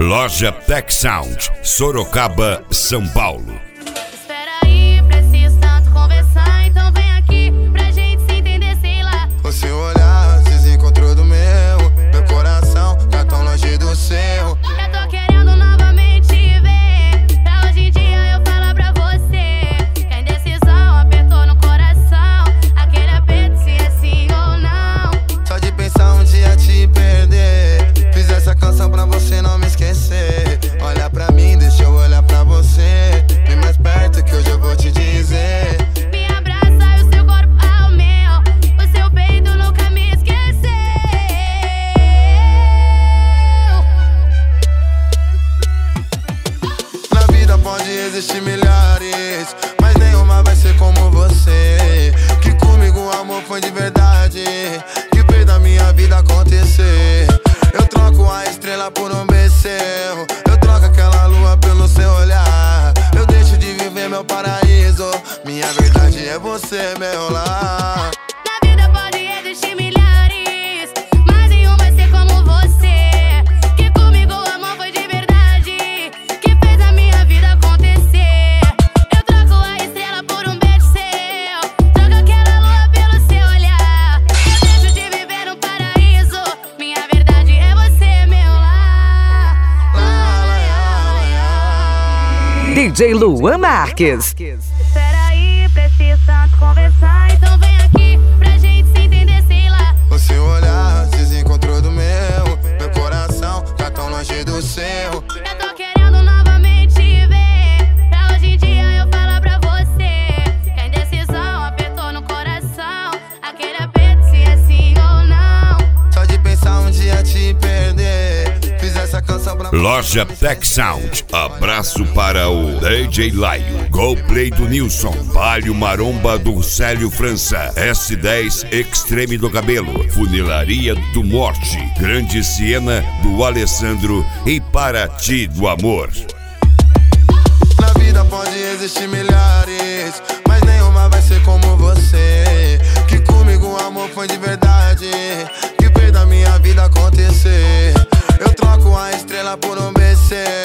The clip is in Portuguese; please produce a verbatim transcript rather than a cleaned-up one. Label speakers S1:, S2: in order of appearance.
S1: Loja Tech Sound, Sorocaba, São Paulo.
S2: Espera aí, preciso tanto conversar, então vem aqui pra gente se entender, sei lá.
S3: O seu olhar desencontrou do meu, meu coração tá tão longe do seu.
S2: Eu tô querendo novamente te ver, pra hoje em dia eu falar pra você que a indecisão apertou no coração, aquele aperto se é sim ou não.
S3: Só de pensar um dia te perder, fiz essa canção pra você não me esquecer. Olha pra mim, deixa eu olhar pra você, vem mais perto que hoje eu vou te dizer.
S2: Me abraça e o seu corpo ao meu, o seu peito nunca me esqueceu.
S3: Na vida pode existir milhares, mas nenhuma vai ser como você. Que comigo o amor foi de verdade, que fez da minha vida acontecer. Eu troco a estrela por um beijo seu, eu troco aquela lua pelo seu olhar. Eu deixo de viver meu paraíso, minha verdade é você, meu lar.
S2: Na vida pode existir milhares, mas nenhum vai ser como você. Que comigo o amor foi de verdade, que fez a minha vida acontecer. Eu troco a estrela por um beijo seu, troco aquela lua pelo seu olhar. Eu deixo de viver no paraíso, minha verdade é você, meu lar.
S4: D J Luan Marques.
S2: Espera aí, preciso tanto conversar, então vem aqui pra gente se entender, sei lá.
S3: O seu olhar desencontrou do meu, meu coração tá tão longe do seu.
S2: Eu tô querendo novamente te ver, pra hoje em dia eu falar pra você que a indecisão apertou no coração, aquele aperto se é sim ou não.
S3: Só de pensar um dia te perder, fiz essa canção pra
S1: Loja Tech Sound, abraço para o D J Laio, Go Play do Nilson, Palio Maromba do Célio França, S dez Extreme do Cabelo, Funilaria do Morte, Grande Siena do Alessandro e Para Ti do Amor.
S3: Na vida pode existir milhares, mas nenhuma vai ser como você. Que comigo o amor foi de verdade, que fez da minha vida acontecer. Eu troco a estrela por um beijo seu,